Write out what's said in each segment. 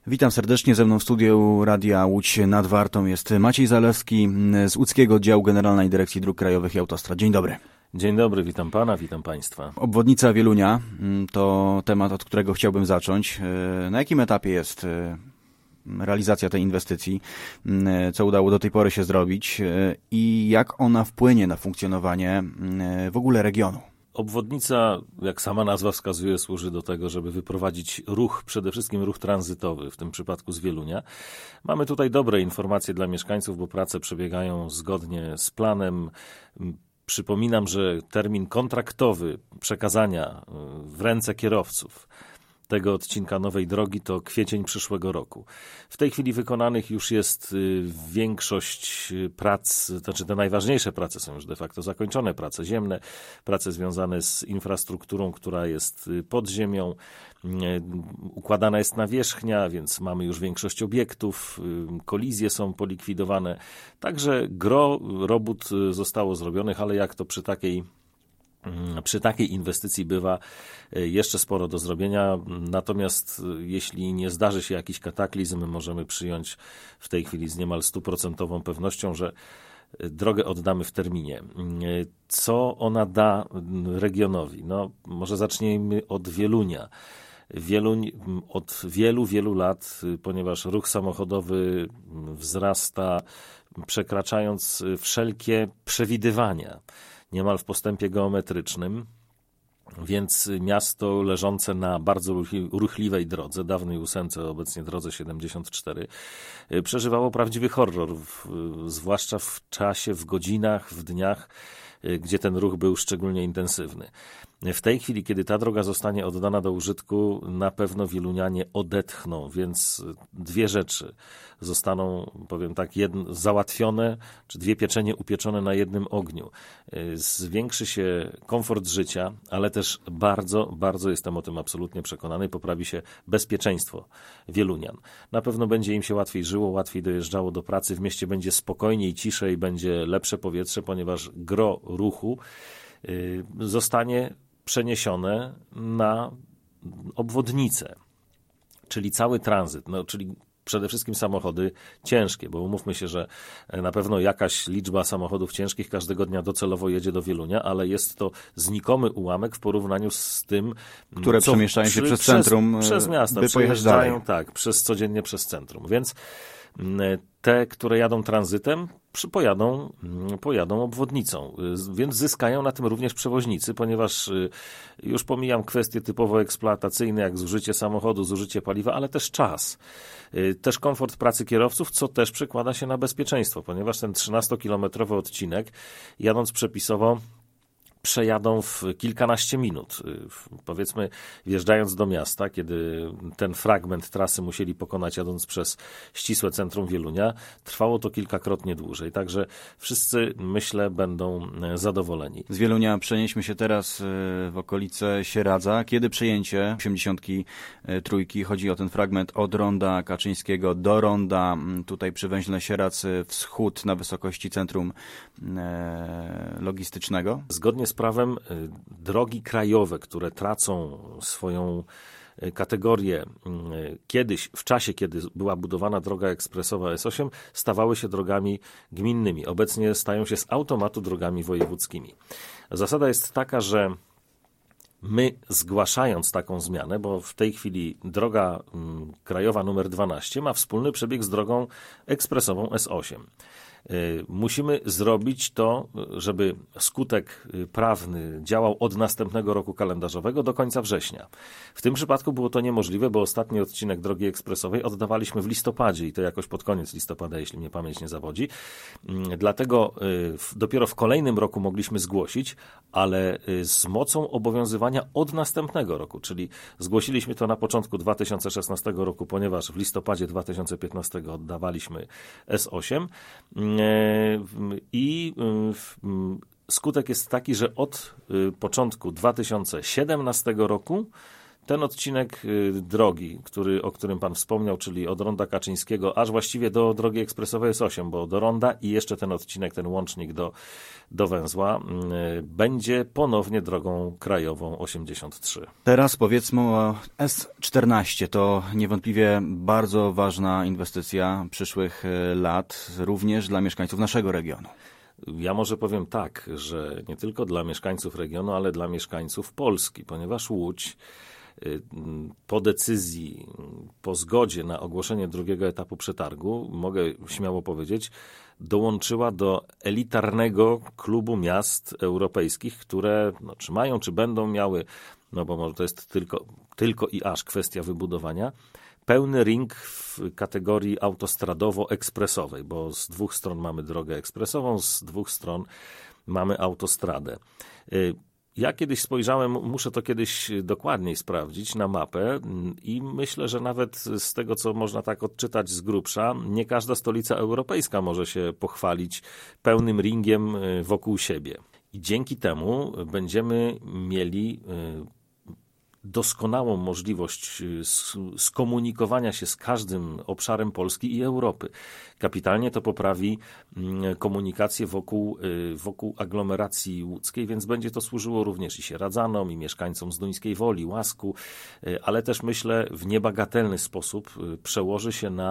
Witam serdecznie, ze mną w studiu Radia Łódź nad Wartą jest Maciej Zalewski z Łódzkiego Oddziału Generalnej Dyrekcji Dróg Krajowych i Autostrad. Dzień dobry. Dzień dobry, witam pana, witam państwa. Obwodnica Wielunia to temat, od którego chciałbym zacząć. Na jakim etapie jest realizacja tej inwestycji? Co udało do tej pory się zrobić i jak ona wpłynie na funkcjonowanie w ogóle regionu? Obwodnica, jak sama nazwa wskazuje, służy do tego, żeby wyprowadzić ruch, przede wszystkim ruch tranzytowy, w tym przypadku z Wielunia. Mamy tutaj dobre informacje dla mieszkańców, bo prace przebiegają zgodnie z planem. Przypominam, że termin kontraktowy przekazania w ręce kierowców tego odcinka nowej drogi to kwiecień przyszłego roku. W tej chwili wykonanych już jest większość prac, znaczy te najważniejsze prace są już de facto zakończone, prace ziemne, prace związane z infrastrukturą, która jest pod ziemią, układana jest nawierzchnia, więc mamy już większość obiektów, kolizje są polikwidowane, także gro robót zostało zrobionych, ale jak to przy takiej inwestycji bywa, jeszcze sporo do zrobienia, natomiast jeśli nie zdarzy się jakiś kataklizm, możemy przyjąć w tej chwili z niemal 100% pewnością, że drogę oddamy w terminie. Co ona da regionowi? No, może zacznijmy od Wielunia. Wieluń od wielu lat, ponieważ ruch samochodowy wzrasta, przekraczając wszelkie przewidywania, niemal w postępie geometrycznym, więc miasto leżące na bardzo ruchliwej drodze, dawnej 8, obecnie drodze 74, przeżywało prawdziwy horror, zwłaszcza w czasie, w godzinach, w dniach, gdzie ten ruch był szczególnie intensywny. W tej chwili, kiedy ta droga zostanie oddana do użytku, na pewno wielunianie odetchną, więc dwie rzeczy zostaną, powiem tak, załatwione, czy dwie pieczenie upieczone na jednym ogniu. Zwiększy się komfort życia, ale też bardzo jestem o tym absolutnie przekonany, poprawi się bezpieczeństwo wielunian. Na pewno będzie im się łatwiej żyło, łatwiej dojeżdżało do pracy, w mieście będzie spokojniej, ciszej, będzie lepsze powietrze, ponieważ gro ruchu zostanie przeniesione na obwodnicę, czyli cały tranzyt, czyli przede wszystkim samochody ciężkie, bo umówmy się, że na pewno jakaś liczba samochodów ciężkich każdego dnia docelowo jedzie do Wielunia, ale jest to znikomy ułamek w porównaniu z tym, które przemieszczają się przez centrum, przez miasta, by pojechać dalej. Tak, codziennie przez centrum, więc te, które jadą tranzytem, pojadą obwodnicą, więc zyskają na tym również przewoźnicy, ponieważ już pomijam kwestie typowo eksploatacyjne, jak zużycie samochodu, zużycie paliwa, ale też czas. Też komfort pracy kierowców, co też przekłada się na bezpieczeństwo, ponieważ ten 13-kilometrowy odcinek, jadąc przepisowo, przejadą w kilkanaście minut. Powiedzmy, wjeżdżając do miasta, kiedy ten fragment trasy musieli pokonać jadąc przez ścisłe centrum Wielunia, trwało to kilkakrotnie dłużej. Także wszyscy, myślę, będą zadowoleni. Z Wielunia przenieśmy się teraz w okolice Sieradza. Kiedy przejęcie 83? Chodzi o ten fragment od ronda Kaczyńskiego do ronda tutaj przy węźle Sieradz wschód na wysokości centrum logistycznego. Zgodnie z prawem drogi krajowe, które tracą swoją kategorię kiedyś, w czasie, kiedy była budowana droga ekspresowa S8, stawały się drogami gminnymi. Obecnie stają się z automatu drogami wojewódzkimi. Zasada jest taka, że my, zgłaszając taką zmianę, bo w tej chwili droga krajowa numer 12 ma wspólny przebieg z drogą ekspresową S8. Musimy zrobić to, żeby skutek prawny działał od następnego roku kalendarzowego do końca września. W tym przypadku było to niemożliwe, bo ostatni odcinek drogi ekspresowej oddawaliśmy w listopadzie i to jakoś pod koniec listopada, jeśli mnie pamięć nie zawodzi. Dlatego dopiero w kolejnym roku mogliśmy zgłosić, ale z mocą obowiązywania od następnego roku, czyli zgłosiliśmy to na początku 2016 roku, ponieważ w listopadzie 2015 oddawaliśmy S8 i skutek jest taki, że od początku 2017 roku ten odcinek drogi, o którym pan wspomniał, czyli od ronda Kaczyńskiego, aż właściwie do drogi ekspresowej jest 8, bo do ronda i jeszcze ten odcinek, ten łącznik do węzła, będzie ponownie drogą krajową 83. Teraz powiedzmy o S14. To niewątpliwie bardzo ważna inwestycja przyszłych lat, również dla mieszkańców naszego regionu. Ja może powiem tak, że nie tylko dla mieszkańców regionu, ale dla mieszkańców Polski, ponieważ Łódź po decyzji, po zgodzie na ogłoszenie drugiego etapu przetargu, mogę śmiało powiedzieć, dołączyła do elitarnego klubu miast europejskich, które czy mają, czy będą miały, bo może to jest tylko i aż kwestia wybudowania, pełny ring w kategorii autostradowo-ekspresowej, bo z dwóch stron mamy drogę ekspresową, z dwóch stron mamy autostradę. Ja kiedyś spojrzałem, muszę to kiedyś dokładniej sprawdzić na mapę i myślę, że nawet z tego, co można tak odczytać z grubsza, nie każda stolica europejska może się pochwalić pełnym ringiem wokół siebie. I dzięki temu będziemy mieli doskonałą możliwość skomunikowania się z każdym obszarem Polski i Europy. Kapitalnie to poprawi komunikację wokół aglomeracji łódzkiej, więc będzie to służyło również i sieradzanom, i mieszkańcom Zduńskiej Woli, Łasku, ale też myślę w niebagatelny sposób przełoży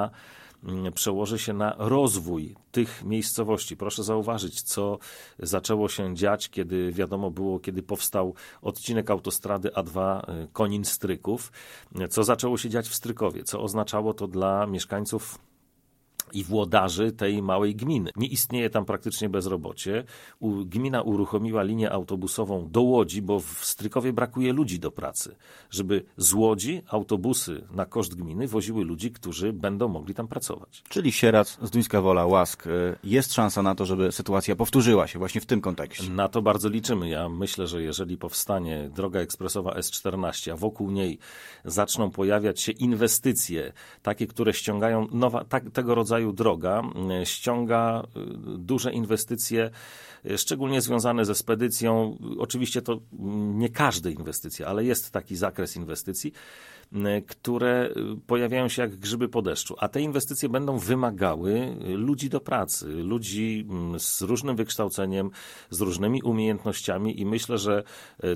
się na rozwój tych miejscowości. Proszę zauważyć, co zaczęło się dziać, kiedy powstał odcinek autostrady A2 Konin-Stryków, co zaczęło się dziać w Strykowie, co oznaczało to dla mieszkańców i włodarzy tej małej gminy. Nie istnieje tam praktycznie bezrobocie. Gmina uruchomiła linię autobusową do Łodzi, bo w Strykowie brakuje ludzi do pracy, żeby z Łodzi autobusy na koszt gminy woziły ludzi, którzy będą mogli tam pracować. Czyli Sieradz, Zduńska Wola, Łask. Jest szansa na to, żeby sytuacja powtórzyła się właśnie w tym kontekście. Na to bardzo liczymy. Ja myślę, że jeżeli powstanie droga ekspresowa S14, a wokół niej zaczną pojawiać się inwestycje, takie, które ściągają tego rodzaju droga ściąga duże inwestycje, szczególnie związane ze spedycją. Oczywiście to nie każde inwestycje, ale jest taki zakres inwestycji, które pojawiają się jak grzyby po deszczu. A te inwestycje będą wymagały ludzi do pracy, ludzi z różnym wykształceniem, z różnymi umiejętnościami i myślę, że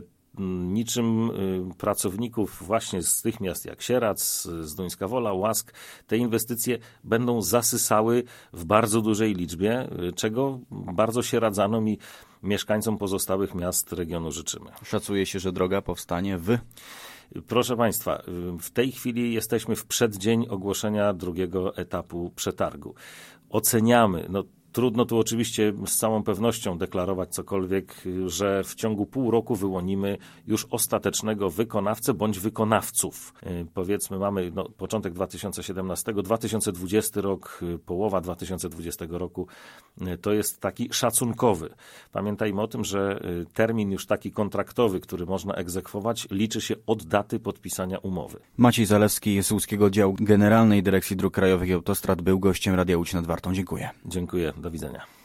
niczym pracowników właśnie z tych miast jak Sieradz, Zduńska Wola, Łask, te inwestycje będą zasysały w bardzo dużej liczbie, czego bardzo sieradzanom i mieszkańcom pozostałych miast regionu życzymy. Szacuje się, że droga powstanie Proszę Państwa, w tej chwili jesteśmy w przeddzień ogłoszenia drugiego etapu przetargu. Oceniamy, trudno tu oczywiście z całą pewnością deklarować cokolwiek, że w ciągu pół roku wyłonimy już ostatecznego wykonawcę bądź wykonawców. Powiedzmy, mamy początek 2017, 2020 rok, połowa 2020 roku, to jest taki szacunkowy. Pamiętajmy o tym, że termin już taki kontraktowy, który można egzekwować, liczy się od daty podpisania umowy. Maciej Zalewski z Łódzkiego Działu Generalnej Dyrekcji Dróg Krajowych i Autostrad był gościem Radia Łódź nad Wartą. Dziękuję. Dziękuję. Do widzenia.